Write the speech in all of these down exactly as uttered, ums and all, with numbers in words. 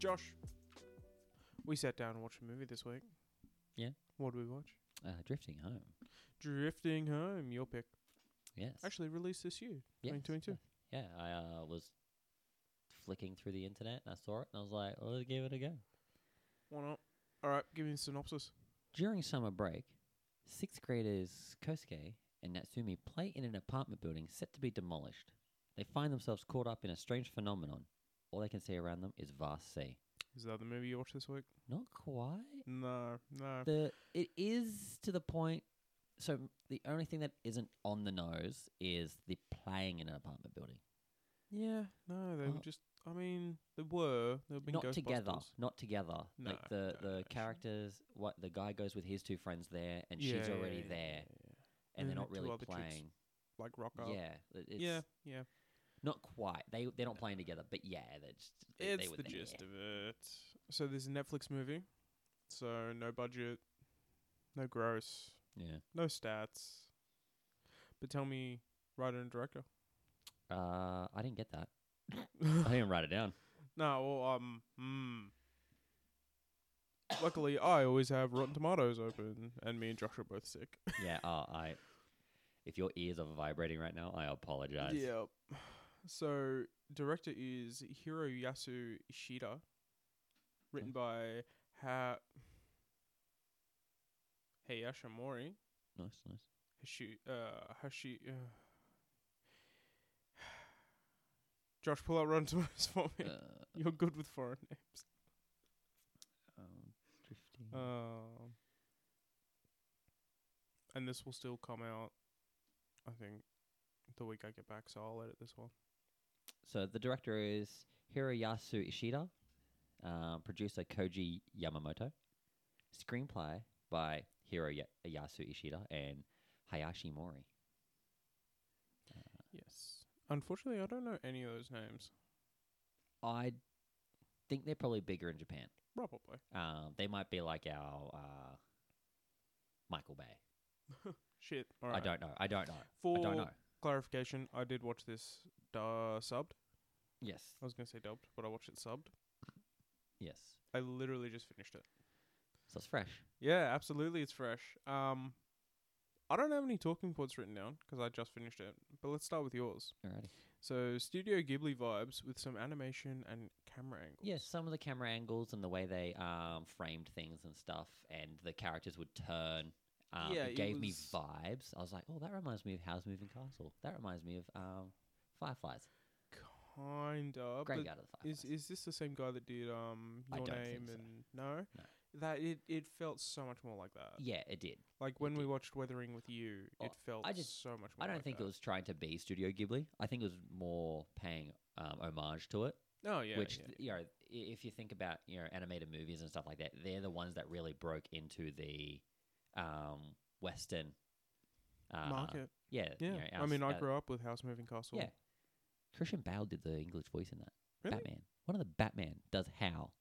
Josh, we sat down and watched a movie this week. Yeah. What did we watch? Uh, Drifting Home. Drifting Home, your pick. Yes. Actually released this year, Yes. twenty twenty-two. Yeah, I uh, was flicking through the internet and I saw it and I was like, well, let's give it a go. Why not? All right, give me a synopsis. During summer break, sixth graders Kosuke and Natsumi play in an apartment building set to be demolished. They find themselves caught up in a strange phenomenon. All they can see around them is vast sea. Is that the movie you watched this week? Not quite. No, no. The it is to the point. So the only thing that isn't on the nose is the playing in an apartment building. Yeah, no, they Oh. were just. I mean, they were. They were being Not together. Ghostbusters. Not together. No, like the, no, the no, characters. What the guy goes with his two friends there, and Yeah, she's yeah, already yeah, there, yeah, yeah. and they're And not the two really other chicks playing. Like rock up. Yeah, it- it's yeah, yeah. not quite. They they're not playing together, but yeah, they're just, they, It's they were the there. gist of it. So there's a Netflix movie. So no budget, no gross, Yeah. no stats. But tell me, writer and director. Uh, I didn't get that. I didn't write it down. No, well, um, hmm. Luckily, I always have Rotten Tomatoes open, and me and Josh are both sick. Yeah. Uh, I. If your ears are vibrating right now, I apologize. Yep. So, director is Hiroyasu Ishida. Written by ha- Hayashi Mori. Nice, nice. Hashi, uh, Hashi, uh. Josh, pull out Rotten Tomatoes for me. Uh, You're good with foreign names. um, drifting. Um, and this will still come out, I think, the week I get back, so I'll edit this one. So the director is Hiroyasu Ishida, uh, producer Koji Yamamoto, screenplay by Hiroyasu Ishida and Hayashi Mori. Yes. Unfortunately, I don't know any of those names. I think they're probably bigger in Japan. Probably. Um, they might be like our uh, Michael Bay. Shit. All I right. don't know. I don't know. For I don't know. clarification, I did watch this uh, subbed. Yes. I was going to say dubbed, but I watched it subbed. Yes. I literally just finished it. So it's fresh. Yeah, absolutely, it's fresh. Um, I don't have any talking points written down because I just finished it. But let's start with yours. Alrighty. So, Studio Ghibli vibes with some animation and camera angles. Yes, some of the camera angles and the way they um, framed things and stuff, and the characters would turn. Um, Yeah, it it gave me was- vibes. I was like, oh, that reminds me of Howl's Moving Castle. That reminds me of um, Fireflies. Kind of. Great but guy to the Is Fireflies. is this the same guy that did um I Your don't Name think so. and no? No. That it it felt so much more like that. Yeah, it did. Like when we watched Weathering with You, Oh, it felt I just- so much more I don't like think that. it was trying to be Studio Ghibli. I think it was more paying um, homage to it. Oh yeah. which yeah. you know, i- if you think about you know animated movies and stuff like that, they're the ones that really broke into the um, Western uh, Market. Yeah, Yeah. you know, I our- mean, I our- grew up with House Moving Castle. Yeah, Christian Bale did the English voice in that. Really? Batman. One of the Batman does Howl.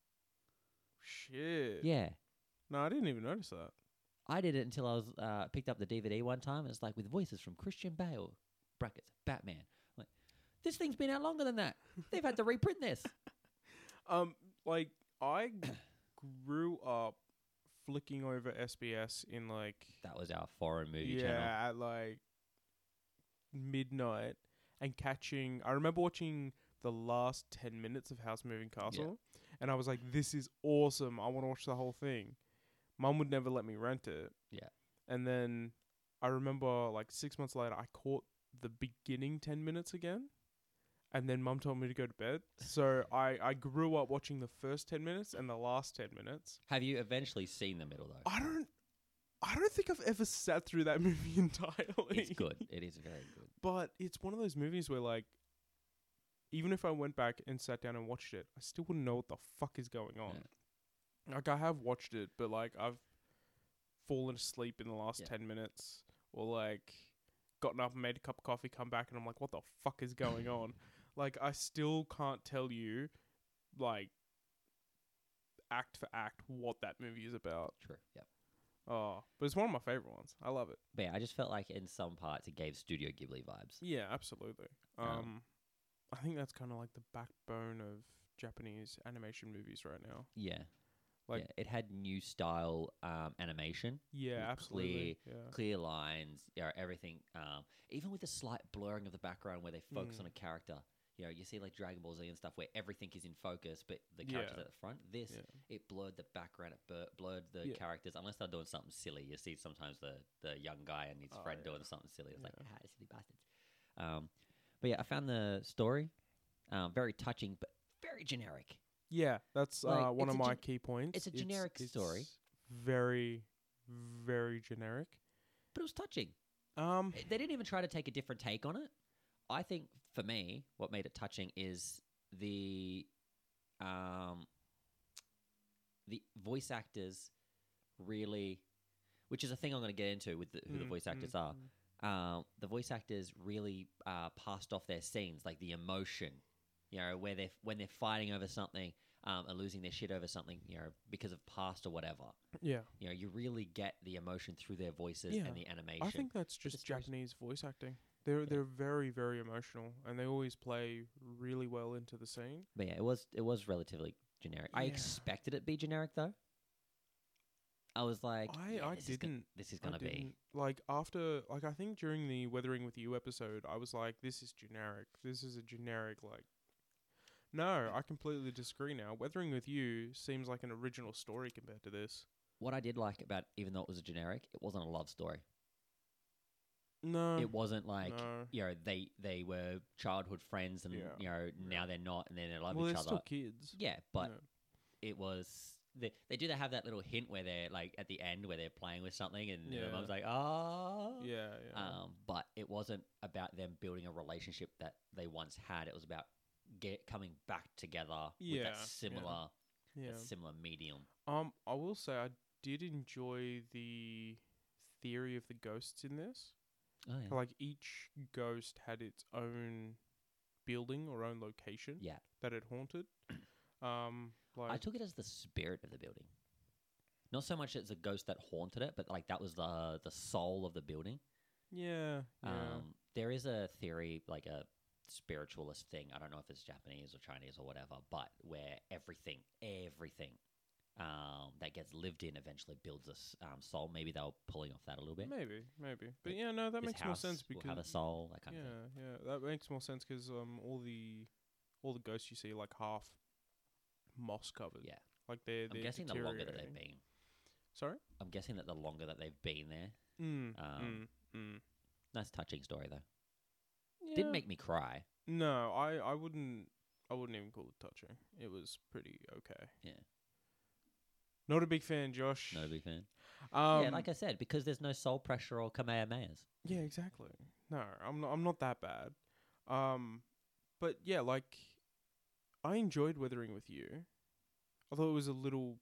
Shit. Yeah, No, I didn't even notice that. I did it until I was uh, picked up the D V D one time, and it's like with voices from Christian Bale, brackets Batman. I'm like, this thing's been out longer than that. They've had to reprint this. Um, like I grew up flicking over S B S in like That was our foreign movie yeah channel. at like midnight and catching. I remember watching the last ten minutes of House Moving Castle, and I was like, "This is awesome! I want to watch the whole thing." Mum would never let me rent it, Yeah. and then I remember like six months later, I caught the beginning ten minutes again. And then Mum told me to go to bed. So I, I grew up watching the first ten minutes and the last ten minutes. Have you eventually seen the middle though? I don't I don't think I've ever sat through that movie entirely. It's good. It is very good. But it's one of those movies where like even if I went back and sat down and watched it, I still wouldn't know what the fuck is going on. Like I have watched it, but like I've fallen asleep in the last Yeah. ten minutes or like gotten up and made a cup of coffee, come back and I'm like, what the fuck is going on? Like, I still can't tell you, like, act for act, what that movie is about. True. Yep. Oh, but it's one of my favorite ones. I love it. But yeah, I just felt like in some parts it gave Studio Ghibli vibes. Yeah, absolutely. Um, Um, I think that's kind of like the backbone of Japanese animation movies right now. Yeah. Like- yeah, it had new style um, animation, Yeah, with absolutely. Yeah. clear lines, you know, everything. Um, even with the slight blurring of the background where they focus Mm. on a character. You know, you see like Dragon Ball Z and stuff where everything is in focus, but the characters Yeah. at the front. This Yeah. it blurred the background, it blur- blurred the Yeah. characters. Unless they're doing something silly, you see sometimes the the young guy and his Oh, friend yeah. doing something silly. It's like, Yeah. ah, silly bastards. Um, but yeah, I found the story um, very touching, but very generic. Yeah, that's Like, uh, one it's of a my gen- key points. it's a generic story. Very, very generic. But it was touching. Um, They didn't even try to take a different take on it. I think for me, what made it touching is the um, the voice actors really, which is a thing I'm going to get into with the, who the mm, voice actors mm, are. mm. Um, the voice actors really uh, passed off their scenes, like the emotion, you know, where they when they're fighting over something um, and losing their shit over something, you know, because of past or whatever. Yeah, You know, you really get the emotion through their voices Yeah. and the animation. I think that's But just it's very- Japanese voice acting. They're Yeah. they're very very emotional, and they always play really well into the scene. But yeah, it was it was relatively generic. I Yeah. expected it to be generic though. I was like, I yeah, I this is gonna, didn't. this is I gonna be. didn't like after like I think during the Weathering with You episode, I was like, this is generic. This is a generic like. No, I completely disagree now. Weathering with You seems like an original story compared to this. What I did like about, even though it was a generic, it wasn't a love story. No, It wasn't like no. you know they they were childhood friends and Yeah. you know now they're not and then they love well, each they're other. still kids. Yeah, but No. it was they they do have that little hint where they're like at the end where they're playing with something and Yeah. the mum's like, oh. Yeah, yeah. Um, but it wasn't about them building a relationship that they once had. It was about get coming back together with Yeah, that yeah. similar yeah. that similar medium. Um, I will say I did enjoy the theory of the ghosts in this. Oh yeah. Like each ghost had its own building or own location Yeah. that it haunted. Um, like I took it as the spirit of the building. Not so much as a ghost that haunted it, but like that was the the soul of the building. yeah, yeah, Um, there is a theory, like a spiritualist thing. I don't know if it's Japanese or Chinese or whatever, but where everything, everything um, that gets lived in eventually builds a s- um, soul. Maybe they were pulling off that a little bit. maybe, maybe. But yeah, no, that This makes more house sense will because have a soul, that kind yeah, of thing. yeah, that makes more sense because um, all the all the ghosts you see like half moss covered. Yeah. like they're I'm they're guessing the longer that they've deteriorating. been. Sorry. I'm guessing that the longer that they've been there. Mm, Um, mm, mm. Nice touching story though. Yeah. Didn't make me cry. No, I, I wouldn't I wouldn't even call it touching. It was pretty okay. Yeah. Not a big fan, Josh. Not a big fan. Um, yeah, like I said, because there's no soul pressure or kamehamehas. yeah, exactly. No, I'm not. I'm not that bad. Um, but yeah, like I enjoyed Weathering with You. Although it was a little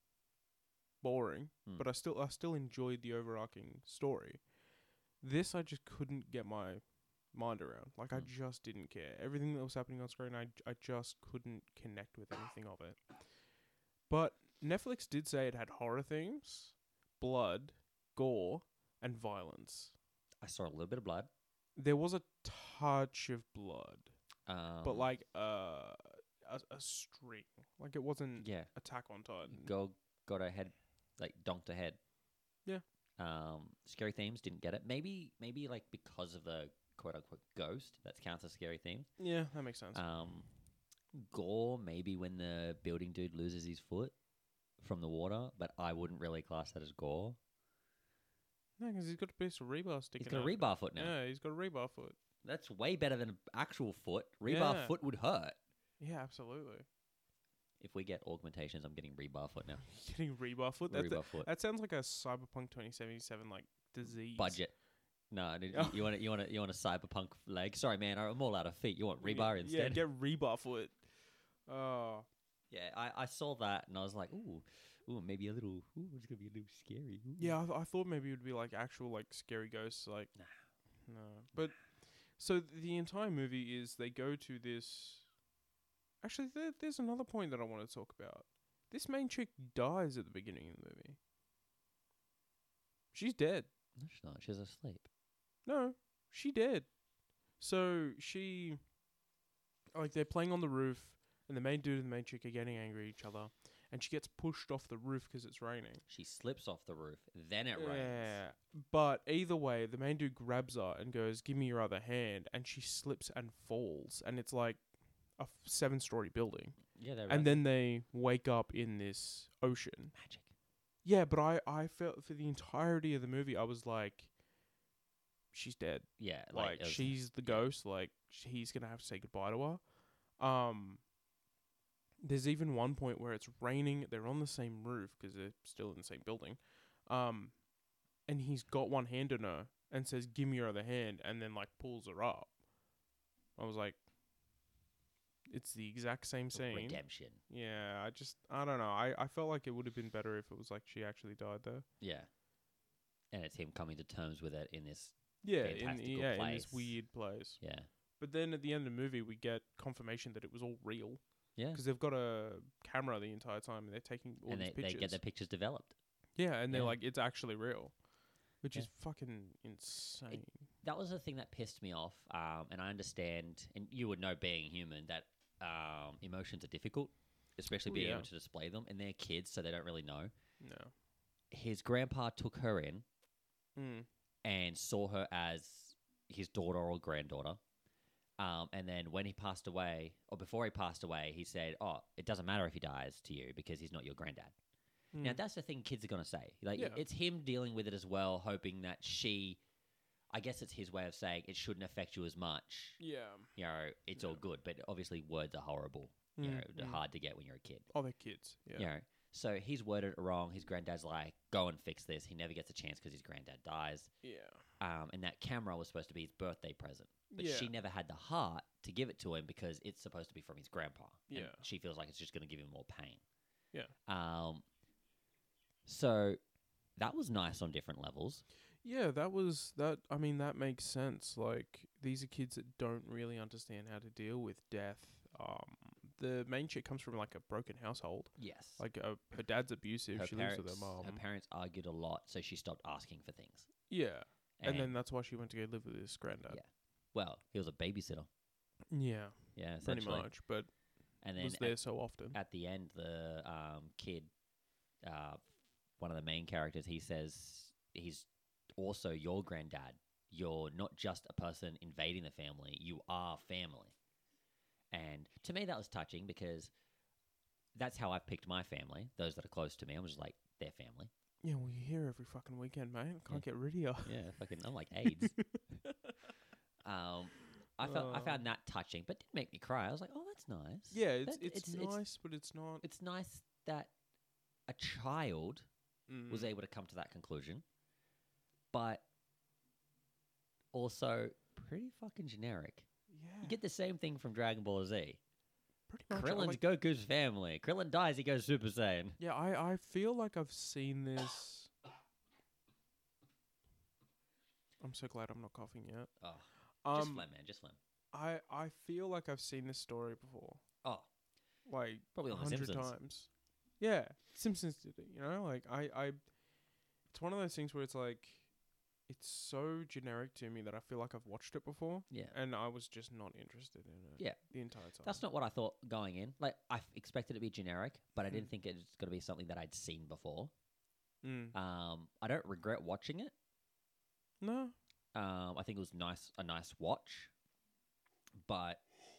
boring, Hmm. but I still I still enjoyed the overarching story. This I just couldn't get my mind around. Like I Hmm. just didn't care. Everything that was happening on screen, I I just couldn't connect with anything of it. But Netflix did say it had horror themes, blood, gore, and violence. I saw a little bit of blood. There was a touch of blood, Um, but like uh, a a string. Like it wasn't yeah, Attack on Titan. go got a head, like donked a head. Yeah. Um, scary themes didn't get it. Maybe maybe like because of the quote unquote ghost that counts as scary theme. Yeah, that makes sense. Um, gore maybe when the building dude loses his foot from the water, but I wouldn't really class that as gore. No, because he's got a piece of rebar sticking He's got a out. rebar foot now. Yeah, he's got a rebar foot. That's way better than an actual foot. Rebar Yeah. foot would hurt. Yeah, absolutely. If we get augmentations, I'm getting rebar foot now. Getting rebar foot. That, Rebar foot. that sounds like a Cyberpunk twenty seventy-seven like disease. Budget. No, dude, Oh. you want you want you want a cyberpunk leg? Sorry, man, I'm all out of feet. You want Yeah, rebar Yeah, instead? get rebar foot. Oh, Yeah, I, I saw that and I was like, ooh, ooh, maybe a little, ooh, it's gonna be a little scary. Ooh. yeah. I, th- I thought maybe it would be like actual like scary ghosts. Like, Nah. no. But so the entire movie is they go to this. Actually, there, there's another point that I want to talk about. This main chick dies at the beginning of the movie. She's dead. No, she's not. She's asleep. No, she dead. So she, like, they're playing on the roof. and the main dude and the main chick are getting angry at each other, and she gets pushed off the roof because it's raining. She slips off the roof, then it Yeah, rains. but either way, the main dude grabs her and goes, "Give me your other hand," and she slips and falls, and it's like a f- seven-story building, Yeah, they're and then they wake up in this ocean. magic. Yeah, but I I felt for the entirety of the movie, I was like, she's dead. Yeah, Like, like, it was- she's the yeah. ghost. Like, sh- he's gonna have to say goodbye to her. Um, there's even one point where it's raining. They're on the same roof because they're still in the same building. Um, and he's got one hand on her and says, "Give me your other hand," and then like pulls her up. I was like, it's the exact same scene. redemption. Yeah, I just I don't know. I I felt like it would have been better if it was like she actually died there. Yeah, and it's him coming to terms with it in this. Yeah, in Fantastical yeah in this place. weird place. Yeah, But then at the end of the movie, we get confirmation that it was all real yeah, because they've got a camera the entire time and they're taking all and these they, they pictures. get the pictures developed. yeah, and they're Yeah. like, it's actually real, which Yeah. is fucking insane. That was the thing that pissed me off. Um, and I understand, and you would know, being human, that um, emotions are difficult, especially Oh, being yeah. able to display them. And they're kids, so they don't really know. No. His grandpa took her in Mm. and saw her as his daughter or granddaughter. Um, and then when he passed away, or before he passed away, he said, "Oh, it doesn't matter if he dies to you because he's not your granddad." Now, Mm. that's the thing kids are going to say. Like, Yeah. it's him dealing with it as well, hoping that she, I guess it's his way of saying it shouldn't affect you as much. Yeah. You know, it's all Yeah. good. But obviously, words are horrible. You Mm, know, they're mm. hard to get when you're a kid. Oh, they're kids. Yeah. You know, so he's worded it wrong. His granddad's like, go and fix this. He never gets a chance because his granddad dies. Yeah. Um, and that camera was supposed to be his birthday present. But yeah. she never had the heart to give it to him because it's supposed to be from his grandpa. And Yeah. she feels like it's just going to give him more pain. Yeah. Um. So that was nice on different levels. Yeah, that was that. I mean, that makes sense. Like, these are kids that don't really understand how to deal with death. Um, the main chick comes from like a broken household. Yes. Like, uh, her dad's abusive. her she parents, lives with her mom. her parents argued a lot, so she stopped asking for things. Yeah, and, And, then that's why she went to go live with his granddad. Yeah. well, he was a babysitter. Yeah, Yeah, pretty essentially. much. But And then was at, there so often. at the end, the um, kid, uh, one of the main characters, he says he's also your granddad. You're not just a person invading the family. You are family. And to me, that was touching because that's how I've picked my family. Those that are close to me, I'm just like, they're family. Yeah, well, you're here every fucking weekend, mate. I can't get rid of you. Yeah, fucking, I'm like AIDS. um, I felt I Oh. found that touching, but didn't make me cry. I was like, oh, that's nice. Yeah, it's That- it's, it's- nice, but it's not. It's nice that a child Mm. was able to come to that conclusion, but also pretty fucking generic. yeah, You get the same thing from Dragon Ball Z. pretty much. I Krillin's like- Goku's family. Krillin dies, he goes Super Saiyan. yeah, I I feel like I've seen this. I'm so glad I'm not coughing yet. Oh, just Um, phlegm, man, just phlegm. I I feel like I've seen this story before, Oh, like probably a on The hundred Simpsons. times. Yeah, Simpsons did it. You know, like I I. It's one of those things where it's like, it's so generic to me that I feel like I've watched it before, Yeah. and I was just not interested in it. Yeah. the entire time. That's not what I thought going in. Like, I f- expected it to be generic, but I didn't think it was going to be something that I'd seen before. Mm. Um, I don't regret watching it. No. Um, I think it was nice, a nice watch, but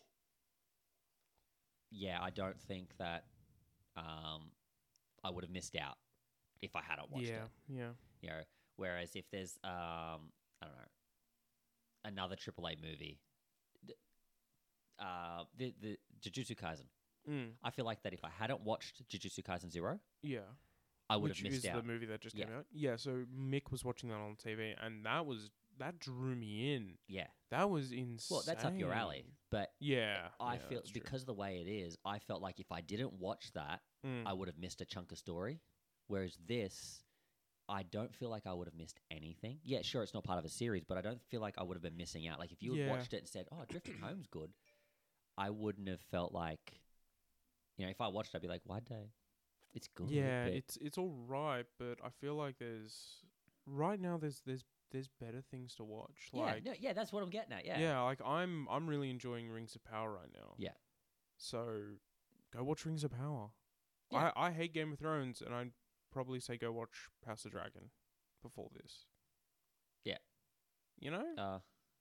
yeah, I don't think that um, I would have missed out if I hadn't watched Yeah. it. Yeah. You know, whereas if there's um, I don't know, another triple A movie, d- uh, the the Jujutsu Kaisen. Mm. I feel like that if I hadn't watched Jujutsu Kaisen Zero, Yeah. I would Which have missed is out. the movie that just came Yeah. out. Yeah. So Mick was watching that on T V, and that was that drew me in. Yeah, That was insane. well, that's up your alley. But Yeah. I yeah, feel that's true. because of the way it is, I felt like if I didn't watch that, Mm. I would have missed a chunk of story. Whereas this, I don't feel like I would have missed anything. Yeah, sure, it's not part of a series, but I don't feel like I would have been missing out. Like if you had Yeah. watched it and said, "Oh, Drifting Home's good," I wouldn't have felt like, you know, if I watched it, I'd be like, "Why'd they?" It's good. Yeah, but it's it's all right, but I feel like there's right now there's there's there's better things to watch. yeah, Like no, yeah, that's what I'm getting at. Yeah, yeah, like I'm I'm really enjoying Rings of Power right now. Yeah. So Go watch Rings of Power. Yeah. I, I hate Game of Thrones, and I'd probably say go watch House of Dragon before this. Yeah. You know? Uh,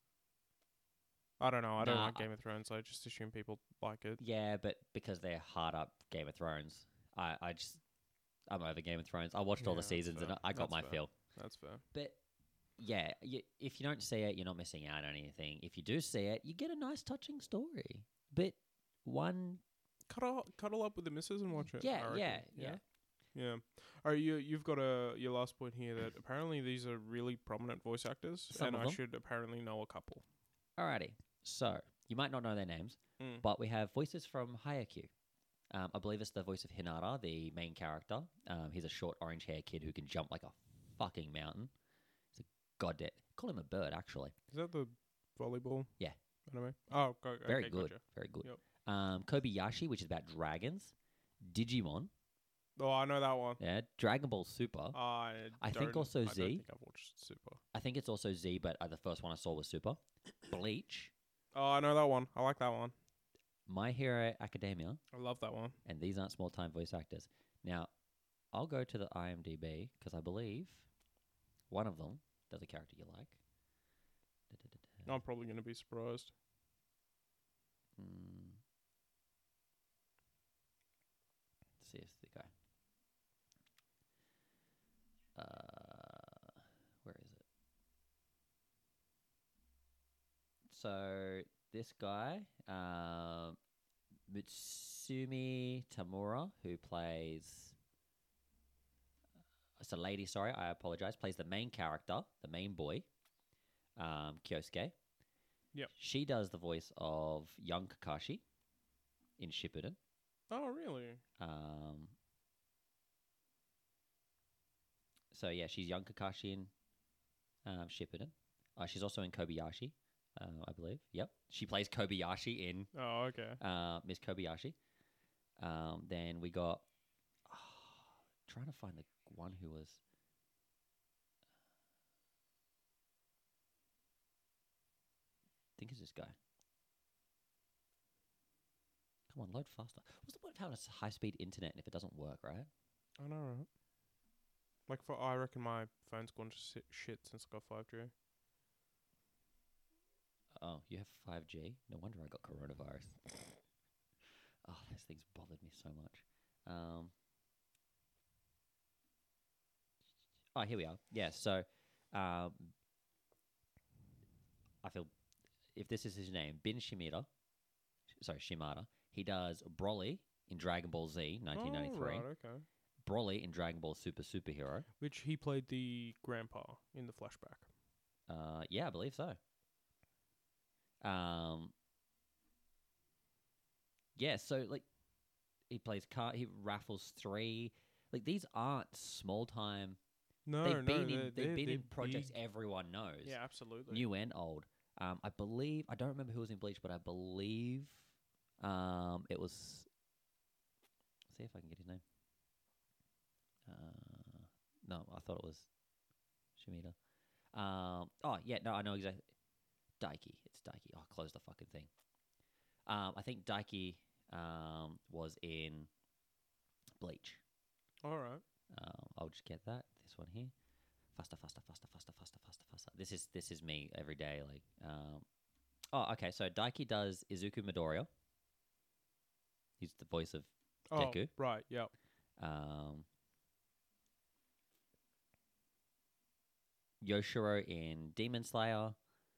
I don't know. I don't Nah, like I- Game of Thrones. I just assume people like it. yeah, but because they're hard up Game of Thrones, I, I just I'm over Game of Thrones. I watched all Yeah, the that's seasons and fair. I I got That's my fair. feel. That's fair. But yeah, you, if you don't see it, you're not missing out on anything. If you do see it, you get a nice, touching story. But one, Cuddle, cuddle up with the missus and watch it. yeah, I reckon. yeah, yeah, Yeah. All right, you you've got a your last point here that apparently these are really prominent voice actors, Some and of I them. should apparently know a couple. Alrighty. So you might not know their names, Mm. but we have voices from Hayakyu. Um, I believe it's the voice of Hinata, the main character. Um, he's a short orange hair kid who can jump like a fucking mountain. He's a goddamn. Call him a bird, actually. Is that the volleyball? Yeah. Anime. Oh, go, Very okay, good. Gotcha. Very good. Yep. Um, Kobayashi, which is about dragons. Digimon. Oh, I know that one. Yeah. Dragon Ball Super. I I think don't- also I don't Z. think I've watched Super. I think it's also Z, but uh, the first one I saw was Super. Bleach. Oh, I know that one. I like that one. My Hero Academia. I love that one. And these aren't small time voice actors. Now, I'll go to the IMDb because I believe one of them does a character you like. Da-da-da-da. I'm probably going to be surprised. Mm. Let's see if it's the guy. Uh, where is it? So this guy, um, Mutsumi Tamura, who plays. It's a lady, sorry, I apologize. Plays the main character, the main boy, um, Kyosuke. Yep. She does the voice of young Kakashi in Shippuden. Oh, really? Um, so yeah, she's young Kakashi in um, Shippuden. Uh, she's also in Kobayashi, uh, I believe. Yep, she plays Kobayashi in Oh, okay. uh, Miss Kobayashi. Um, then we got trying to find the one who was. I think it's this guy. Come on, load faster. What's the point of having a high speed internet if it doesn't work, right? I know, right? Like, for I reckon my phone's gone to si- shit since I got five G. Oh, you have five G? No wonder I got coronavirus. Oh, those things bothered me so much. Um, oh, here we are. Yeah, so um, I feel if this is his name, Bin Shimada, sorry, Shimada, he does Broly in Dragon Ball Z, nineteen ninety-three. Oh, right, okay. Broly in Dragon Ball Super Superhero. Which he played the grandpa in the flashback. Uh, yeah, I believe so. Um, yeah, so like he plays car. He raffles three. Like these aren't small time. No, they've no, been in. they're- They've they're- been they're in projects big. everyone knows. Yeah, absolutely. New and old. Um, I believe I don't remember who was in Bleach, but I believe um it was. See if I can get his name. Uh, no, I thought it was Shimada. Um, oh yeah, no, I know exactly. Daiki, it's Daiki. Oh, close the fucking thing. Um, I think Daiki um was in Bleach. All right. Um, I'll just get that. This one here. Faster, faster, faster, faster, faster, faster, faster. This is this is me every day. Like, um, oh, okay. So Daiki does Izuku Midoriya. He's the voice of Oh, Deku. right, yep. Um, Yoshiro in Demon Slayer.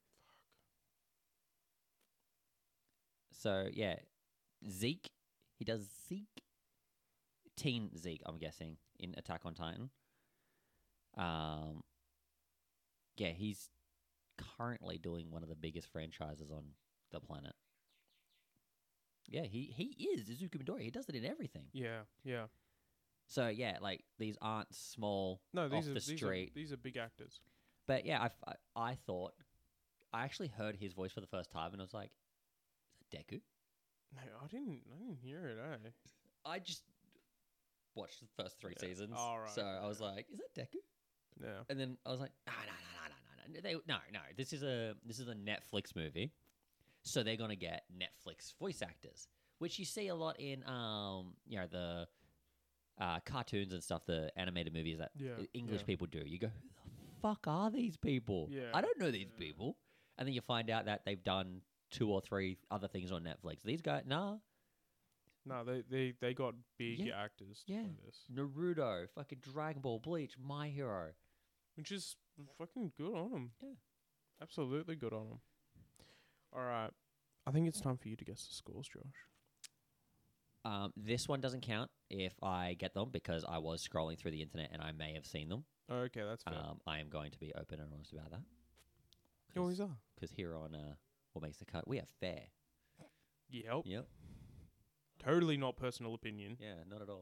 So yeah, Zeke. He does Zeke. Teen Zeke, I'm guessing, in Attack on Titan. Um, yeah, he's currently doing one of the biggest franchises on the planet. Yeah, he, he is Izuku Midoriya. He does it in everything. Yeah, yeah. So yeah, like these aren't small No, these off are the these are street. these are big actors. But yeah, I, f- I, I thought I actually heard his voice for the first time, and I was like, "Is that Deku?" No, I didn't. I didn't hear it. Eh? I just watched the first three Yeah. seasons, Oh, right, so I was yeah. like, "Is that Deku?" Yeah. And then I was like, "No, no, no, no, no, no, they, no, no. This is a this is a Netflix movie, so they're gonna get Netflix voice actors, which you see a lot in um, you know, the uh, cartoons and stuff, the animated movies that Yeah, I- English yeah. people do. You go, who the fuck are these people? Yeah, I don't know these yeah. people. And then you find out that they've done two or three other things on Netflix. These guys, nah, No, they they they got big Yeah, actors to yeah. play this, Naruto, fucking Dragon Ball, Bleach, My Hero. which is fucking good on them. Yeah. Absolutely good on them. All right, I think it's time for you to guess the scores, Josh. Um, this one doesn't count if I get them because I was scrolling through the internet and I may have seen them. Okay, that's fair. Um, I am going to be open and honest about that. You always are. Because here on uh, What Makes the Cut, we are fair. Yep. Yep. Totally not personal opinion. Yeah, not at all.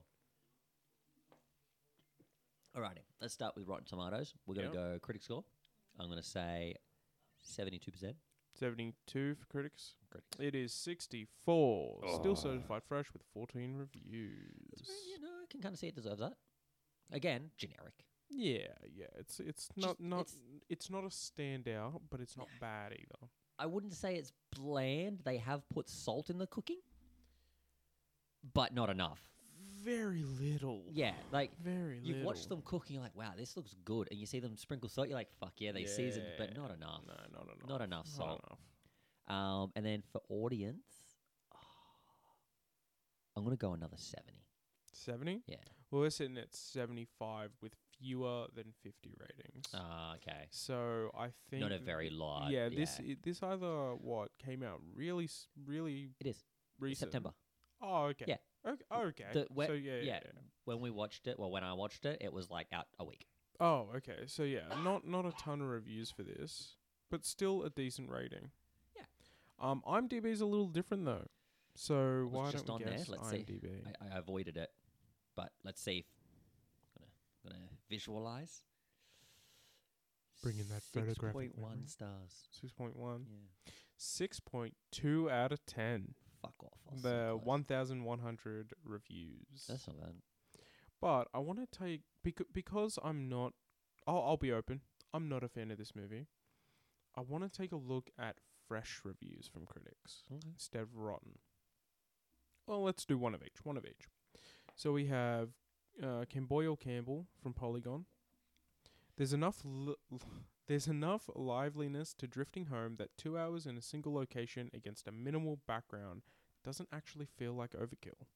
Alrighty, let's start with Rotten Tomatoes. We're going to go critic score. I'm going to say seventy-two percent. seventy-two for critics. Critics. It is sixty-four. Still Oh. certified fresh with fourteen reviews. It's very- you know, I can kind of see it deserves that. Again, generic. Yeah, yeah. It's it's not Just- not it's- it's, not a standout, but it's not bad either. I wouldn't say it's bland. They have put salt in the cooking, but not enough. Very little. Yeah, like Very little. you've watched them cooking, you're like, wow, this looks good, and you see them sprinkle salt, you're like, fuck yeah, they seasoned, but Yeah. not enough. No, not enough. Not enough Not salt. enough. Um, and then for audience, I'm gonna go another seventy. seventy? Yeah. Well, we're sitting at seventy-five with fewer than fifty ratings. Ah, okay. So I think Not a very large. Yeah, this i- this either what came out really s- really It is recent. September. Oh, okay. Yeah. Okay. Okay. The we- so yeah, yeah, yeah. yeah. When we watched it, well, when I watched it, it was like out a week. Oh, okay. So yeah, not not a ton of reviews for this, but still a decent rating. Yeah. Um, IMDb's a little different though. So was why just don't we on there. guess Let's see. IMDb? I, I avoided it, but let's see. If, gonna gonna visualize. Bring in that photographic Six point one memory. stars. Six point one. Yeah. Six point two out of ten. Fuck off. I was The so close. one thousand one hundred reviews. That's not bad. But I want to take bec- because I'm not. I'll I'll be open. I'm not a fan of this movie. I want to take a look at fresh reviews from critics Okay. instead of rotten. Well, let's do one of each. One of each. So we have uh, Camboyle Campbell from Polygon. There's enough. Li- There's enough liveliness to drifting home that two hours in a single location against a minimal background doesn't actually feel like overkill.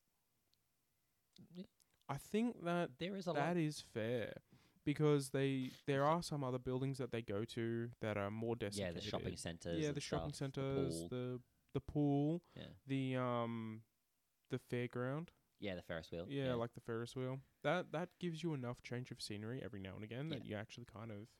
Yeah. I think that There is a that lot. is fair because they there are some other buildings that they go to that are more Yeah, desiccated. the shopping centers. Yeah, and the shopping stuff, the centers, pool. the the pool, Yeah. the um the fairground. Yeah, the Ferris wheel. Yeah, like the Ferris wheel. That that gives you enough change of scenery every now and again that Yeah. you actually kind of.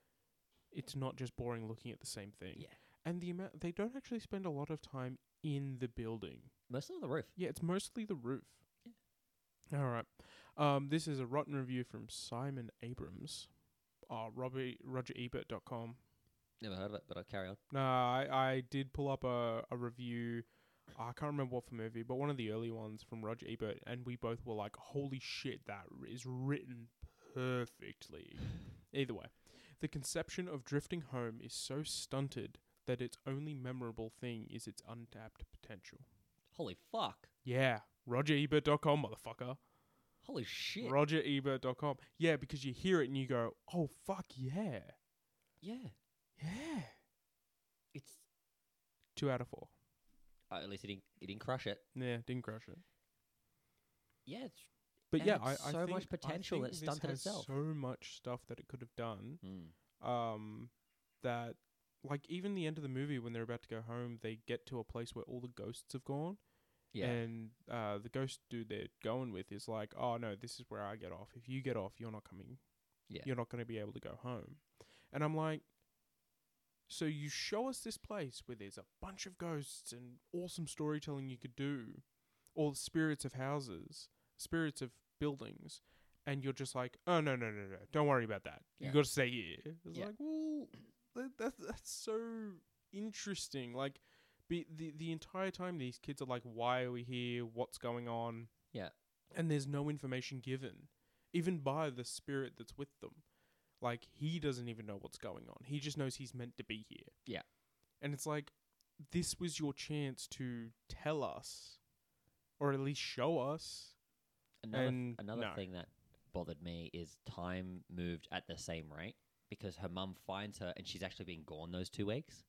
It's not just boring looking at the same thing. Yeah. And the amount they don't actually spend a lot of time in the building. Mostly on the roof. Yeah, it's mostly the roof. Yeah. All right. Um, this is a rotten review from Simon Abrams. Uh, Robbie, roger ebert dot com. Never heard of it, but I'll carry on. No, I, I did pull up a, a review. I can't remember what for movie, but one of the early ones from Roger Ebert, and we both were like, holy shit, that r- is written perfectly. Either way, the conception of drifting home is so stunted that its only memorable thing is its untapped potential. Holy fuck. Yeah, roger ebert dot com, motherfucker. Holy shit. roger ebert dot com. Yeah, because you hear it and you go, oh, fuck yeah. yeah. Yeah. It's Two out of four. uh, at least it didn't, it didn't crush it. Yeah, didn't crush it. Yeah, it's But And yeah, it's I, I so think, much I potential think that this stunted has itself. so much stuff that it could have done. mm, Um, that like even the end of the movie when they're about to go home, they get to a place where all the ghosts have gone, yeah. and uh, the ghost dude they're going with is like, oh no, this is where I get off. If you get off, you're not coming. Yeah. You're not going to be able to go home. And I'm like, so you show us this place where there's a bunch of ghosts and awesome storytelling you could do, all the spirits of houses, spirits of buildings, and you're just like, oh no no no no, don't worry about that. Yeah. You got to stay here. It's Yeah. like, well, that, that that's so interesting. Like, be, the the entire time these kids are like, why are we here? What's going on? Yeah. And there's no information given, even by the spirit that's with them. Like, he doesn't even know what's going on. He just knows he's meant to be here. Yeah. And it's like, this was your chance to tell us or at least show us. Another And another no. thing that bothered me is time moved at the same rate because her mum finds her and she's actually been gone those two weeks.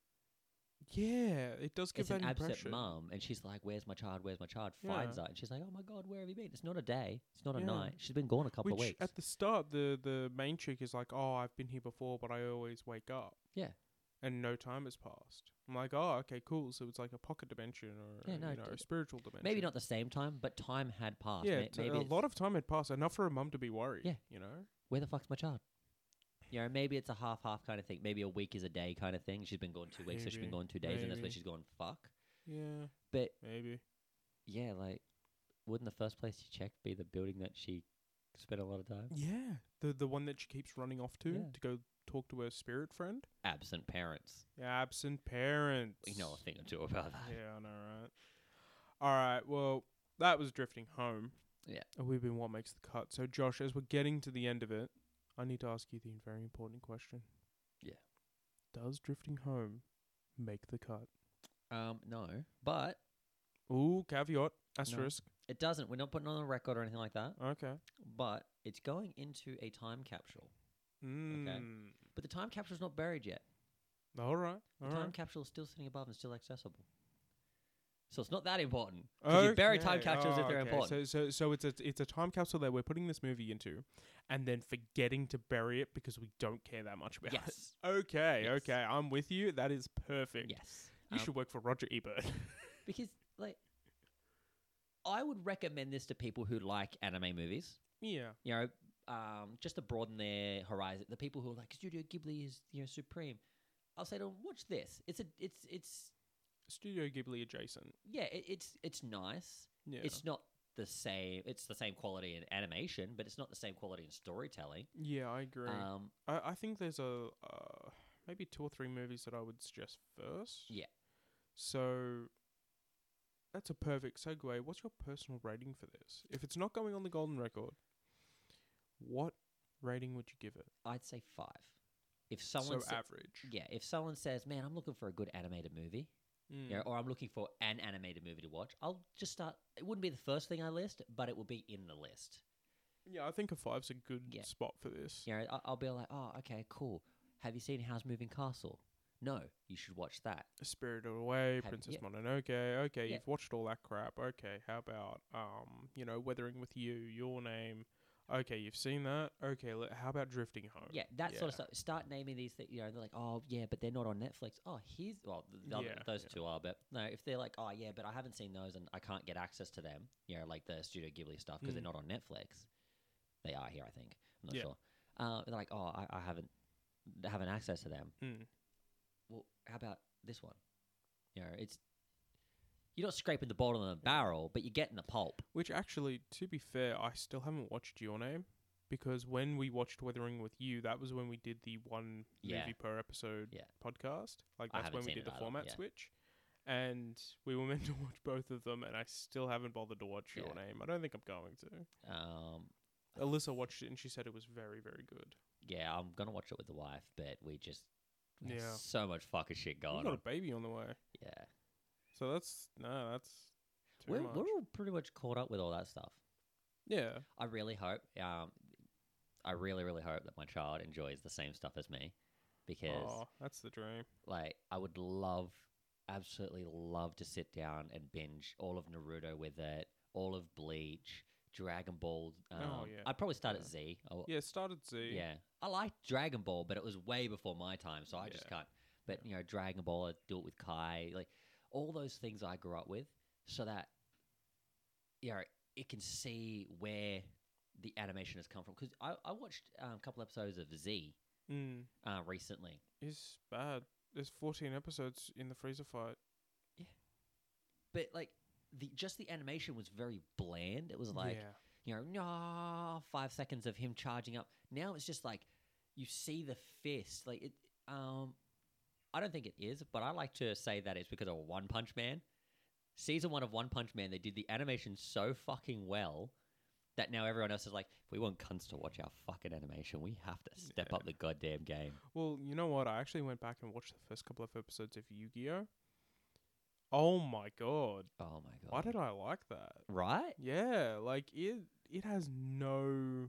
Yeah, it does give It's that an absent impression. mum, and she's like, "Where's my child? Where's my child?" Yeah. Finds her, and she's like, "Oh my god, where have you been?" It's not a day. It's not a Yeah. night. She's been gone a couple Which of weeks. at the start, the the main chick is like, "Oh, I've been here before, but I always wake up." Yeah. And no time has passed. I'm like, oh, okay, cool. So it's like a pocket dimension or Yeah, no, you know, d- a spiritual dimension. Maybe not the same time, but time had passed. Yeah, May- t- maybe a it's, lot of time had passed, enough for a mum to be worried. Yeah. You know. where the fuck's my child? You know, maybe it's a half-half kind of thing. Maybe a week is a day kind of thing. She's been gone two weeks, so she's been Maybe, gone two days, and that's where maybe. she's gone. Fuck. Yeah. But Maybe. yeah, like, wouldn't the first place you check be the building that she spent a lot of time? Yeah. The the one that she keeps running off to Yeah. to go talk to her spirit friend. Absent parents. Absent parents. We know a thing or two about that. Yeah, I know, right? All right. Well, that was Drifting Home. Yeah. And we've been What Makes the Cut. So, Josh, as we're getting to the end of it, I need to ask you the very important question. Yeah. Does Drifting Home make the cut? Um, no, but Ooh, caveat, asterisk. it doesn't. We're not putting on a record or anything like that. Okay. But it's going into a time capsule. Mm. But the time capsule's not buried yet. All right. The All time right. capsule is still sitting above and still accessible. So it's not that important. Because you bury time Okay. capsules if Oh, they're okay. important. So, so, so it's a it's a time capsule that we're putting this movie into, and then forgetting to bury it because we don't care that much about Yes. it. Okay. Yes. Okay. I'm with you. That is perfect. Yes. You Um, should work for Roger Ebert. Because, like, I would recommend this to people who like anime movies. yeah. You know, um, just to broaden their horizon. The people who are like, Studio Ghibli is, you know, supreme. I'll say to them, watch this. It's a, it's, it's, Studio Ghibli adjacent. yeah, it, it's, it's nice. Yeah. It's not the same. It's the same quality in animation, but it's not the same quality in storytelling. yeah, I agree. Um, I, I think there's a uh, maybe two or three movies that I would suggest first. Yeah. So that's a perfect segue. What's your personal rating for this? If it's not going on the golden record, what rating would you give it? I'd say five. If someone so sa- average. yeah, if someone says, "Man, I'm looking for a good animated movie," Mm. you know, or I'm looking for an animated movie to watch, I'll just start. It wouldn't be the first thing I list, but it will be in the list. Yeah, I think a five's a good Yeah. spot for this. You know, I- I'll be like, "Oh, okay, cool. Have you seen How's Moving Castle? No, you should watch that." Spirited Away, Have- Princess yeah. Mononoke. Okay, Yeah. you've watched all that crap. Okay, how about um, you know, Weathering with You, Your Name. Okay, you've seen that. Okay, le- how about Drifting Home? Yeah, that sort of Yeah. stuff. Start naming these things. You know, they're like, "Oh, yeah, but they're not on Netflix." Oh, here's well, the, the other, Yeah, those yeah. two are. But no, if they're like, "Oh, yeah, but I haven't seen those and I can't get access to them," you know, like the Studio Ghibli stuff because Mm. they're not on Netflix. They are here, I think. I'm not Yeah. sure. Uh, they're like, "Oh, I, I haven't haven't access to them." Mm. Well, how about this one? You know, it's you're not scraping the bottom of the barrel, but you're getting the pulp. Which actually, to be fair, I still haven't watched Your Name because when we watched Weathering with You, that was when we did the one Yeah. movie per episode Yeah. podcast. Like I that's haven't when we seen did it the either, format yeah. switch. And we were meant to watch both of them, and I still haven't bothered to watch Your Yeah. Name. I don't think I'm going to. Um, Alyssa watched it, and she said it was very, very good. yeah, I'm gonna watch it with the wife, but we just we have Yeah. so much fucking shit You going got a on. baby on the way, Yeah, so that's no, that's too we're much. we're all pretty much caught up with all that stuff. Yeah, I really hope. Um, I really, really hope that my child enjoys the same stuff as me, because oh, that's the dream. like I would love, absolutely love to sit down and binge all of Naruto with it, all of Bleach, Dragon Ball. Um, Oh, yeah. I'd probably start Yeah. at Z. I- Yeah, it started Z. yeah. I liked Dragon Ball, but it was way before my time, so I just Yeah. can't. But you know, Dragon Ball, I do it with Kai, like all those things I grew up with, so that you know it can see where the animation has come from. Because I, I watched um, a couple episodes of Z Mm, uh, recently. it's bad. There's fourteen episodes in the freezer fight. But like the just the animation was very bland. It was like yeah. you know, no, five seconds of him charging up. Now it's just like you see the fist. Like it. Um, I don't think it is, but I like to say that it's because of One Punch Man. Season one of One Punch Man, they did the animation so fucking well that now everyone else is like, if we want cunts to watch our fucking animation, we have to step Yeah. up the goddamn game. Well, you know what? I actually went back and watched the first couple of episodes of Yu-Gi-Oh. Oh my god. Oh my god! Why did I like that? Right? Yeah, like it it has no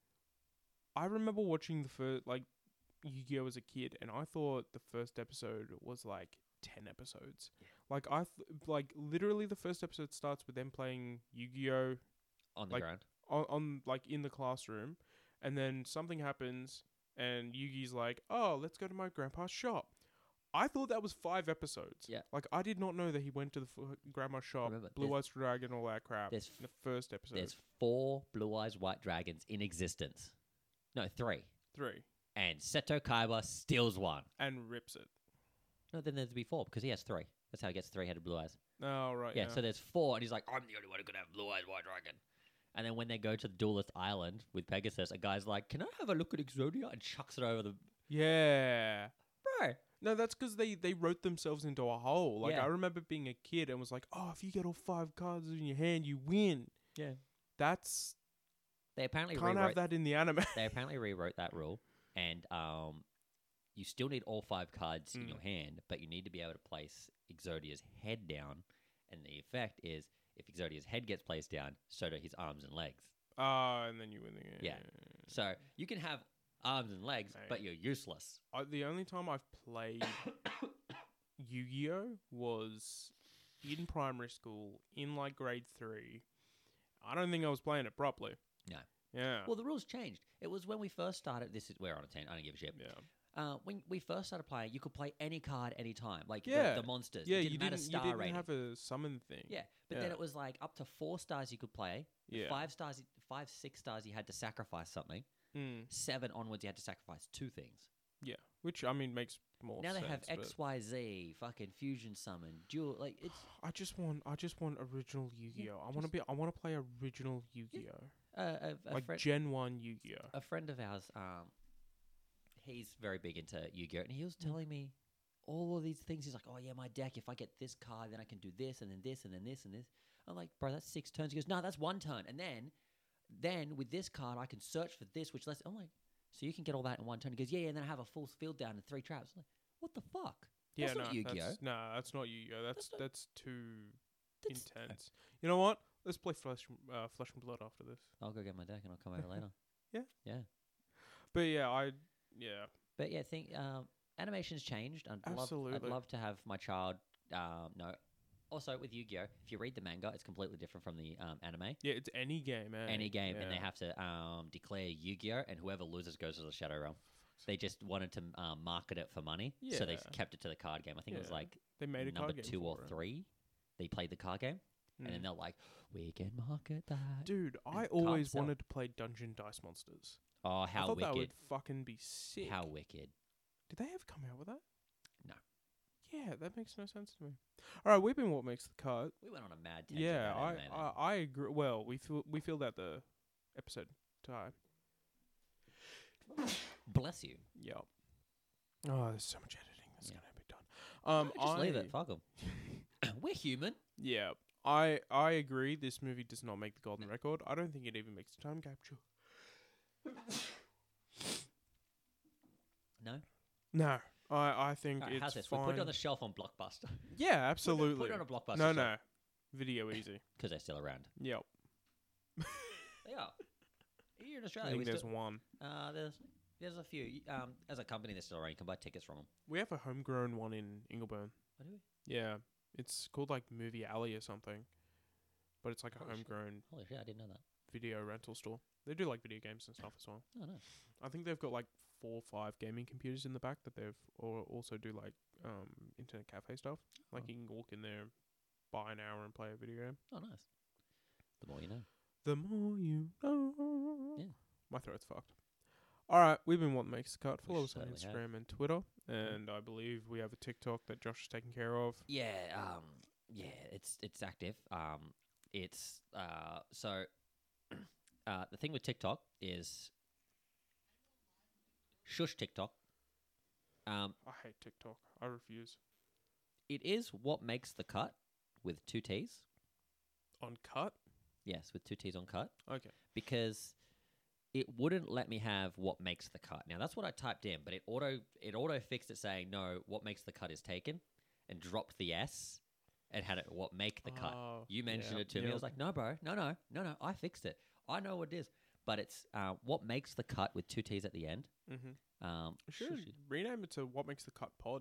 I remember watching the first like Yu-Gi-Oh as a kid and I thought the first episode was like ten episodes. Yeah. Like I th- like literally the first episode starts with them playing Yu-Gi-Oh On the Like- ground. on, on like in the classroom and then something happens and Yugi's like, "Oh, let's go to my grandpa's shop." I thought that was five episodes. Yeah. Like I did not know that he went to the f- grandma's shop, Remember, Blue Eyes Dragon, all that crap. There's In the first episode. There's four Blue Eyes White Dragons in existence. No, three. Three. And Seto Kaiba steals one. And rips it. No, then there'd be four because he has three. That's how he gets three-headed Blue Eyes. Oh, right. Yeah, Yeah. so there's four, and he's like, I'm the only one who could have Blue Eyes White Dragon. And then when they go to the Duelist Island with Pegasus, a guy's like, can I have a look at Exodia? And chucks it over the... yeah. Bro. No, that's because they, they wrote themselves into a hole. Like, Yeah. I remember being a kid and was like, oh, if you get all five cards in your hand, you win. Yeah. That's... They apparently Can't rewrote... have that in the anime. They apparently rewrote that rule, and um, you still need all five cards in Mm. your hand, but you need to be able to place Exodia's head down, and the effect is if Exodia's head gets placed down, so do his arms and legs. Ah, and then you win the game. Yeah. So you can have arms and legs, Mate. but you're useless. I, the only time I've played Yu-Gi-Oh was in primary school, in like grade three. I don't think I was playing it properly. No. Yeah. Well, the rules changed. It was when we first started. This is we're on a ten. I don't give a shit. yeah. Uh, when we first started playing, you could play any card anytime, like Yeah. the, the monsters. Yeah, it didn't you matter didn't, you star didn't rating. have a summon thing. Yeah, but then Yeah. it was like up to four stars you could play. Yeah. Five stars, five, six stars, you had to sacrifice something. Mm, Seven onwards, you had to sacrifice two things. yeah. Which, I mean, makes more now sense. they have but X, Y, Z, fucking fusion summon, dual. Like it's I just want, I just want original Yu-Gi-Oh. I want to just- be, I want to play original Yu-Gi-Oh. uh, a, a, Like friend, Gen One Yu-Gi-Oh. a friend of ours. Um, he's very big into Yu-Gi-Oh, and he was telling me all of these things. He's like, "Oh yeah, my deck. If I get this card, then I can do this, and then this, and then this, and this." I'm like, "Bro, that's six turns." He goes, "No, that's one turn." And then, then with this card, I can search for this, which lets. I'm like, "So you can get all that in one turn?" He goes, "Yeah, yeah." And then I have a full field down and three traps. I'm like, what the fuck? Yeah, That's no, not Yu-Gi-Oh. That's, no, that's not Yu-Gi-Oh. That's That's that's, not- too That's- intense. You know what? Let's play Flesh, uh, Flesh and Blood after this. I'll go get my deck and I'll come over later. Yeah. Yeah. But yeah, I yeah. But yeah, think um, animation's changed. I'd love, I'd Absolutely. love to have my child um, know. Also, with Yu-Gi-Oh, if you read the manga, it's completely different from the um, anime. Yeah, it's any game, eh? Any game, and they Yeah. have to um, declare Yu-Gi-Oh, and whoever loses goes to the Shadow Realm. They just wanted to um, market it for money, so they Yeah. kept it to the card game. I think it was Yeah. like They made a number card game two or for it. three. They played the card game, and then Mm. they're like, "We can market that." Dude, I Can't always sell. wanted to play Dungeon Dice Monsters. Oh, I how thought that would wicked! fucking be sick. How wicked! Did they ever come out with that? No. Yeah, that makes no sense to me. All right, we've been what makes the cut. We went on a mad tangent. Yeah, about I, anime then. I I agree. Well, we feel we feel that the episode time. Bless you. Yep. Oh, there's so much editing that's Yeah. gonna be done. Um, No, just I, leave it. Fuck 'em. We're human. Yeah, I I agree. This movie does not make the golden record. I don't think it even makes the time capsule. No. No, I I think Alright, it's how's this? fine. We put it on the shelf on Blockbuster. yeah, absolutely. Put it on a Blockbuster. no, no, Video Easy. Because they're still around. Yep. They are. Here in I Australia, think we there's still, one. uh, there's there's a few. Y- Um, as a company, they're still around. You can buy tickets from them. We have a homegrown one in Ingleburn. What do we? Yeah, it's called like Movie Alley or something, but it's like a Holy shit. homegrown Holy shit! I didn't know that. video rental store. They do like video games and stuff as well. Oh no. I think they've got like four or five gaming computers in the back that they've or also do like um internet cafe stuff. Like Oh. you can walk in there, buy an hour and play a video game. Oh nice. The more you know. The more you know. Yeah. My throat's fucked. All right, we've been What Makes the Cut. We Follow us on certainly have. Instagram and Twitter, and I believe we have a TikTok that Josh is taking care of. Yeah. Um. Yeah. It's it's active. Um. It's uh. So. uh. The thing with TikTok is. Shush TikTok. Um. I hate TikTok. I refuse. It is what makes the cut with two T's. On cut? Yes, with two T's on cut. Okay. Because it wouldn't let me have what makes the cut. Now that's what I typed in, but it auto it auto fixed it saying no, what makes the cut is taken, and dropped the S, and had it what make the cut. Oh, You mentioned yeah, it to me. I yeah. was like, no, bro, no, no, no, no. I fixed it. I know what it is. But it's uh, what makes the cut with two T's at the end. Mm-hmm. Um, We should rename it to What Makes the Cut Pod.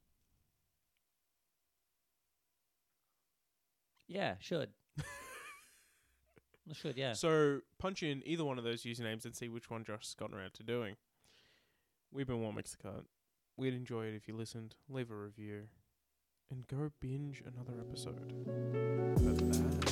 Yeah, should. I should, yeah. So punch in either one of those usernames and see which one Josh has gotten around to doing. We've been What Makes the Cut. We'd enjoy it if you listened. Leave a review. And go binge another episode. Bye-bye.